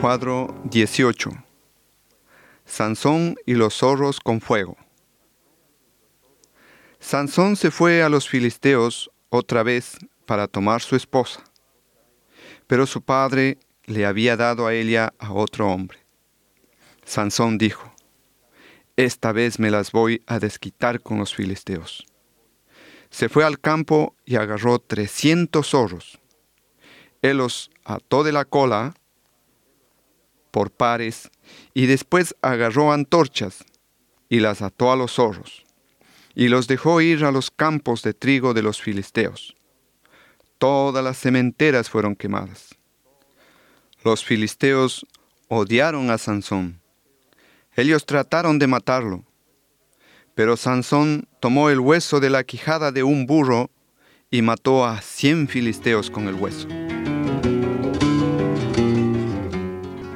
Cuadro 18. Sansón y los zorros con fuego. Sansón se fue a los filisteos otra vez para tomar su esposa, pero su padre le había dado a ella a otro hombre. Sansón dijo: «Esta vez me las voy a desquitar con los filisteos». Se fue al campo y agarró 300 zorros. Él los ató de la cola por pares y después agarró antorchas y las ató a los zorros y los dejó ir a los campos de trigo de los filisteos. Todas las sementeras fueron quemadas. Los filisteos odiaron a Sansón. Ellos trataron de matarlo, pero Sansón tomó el hueso de la quijada de un burro y mató a 100 filisteos con el hueso.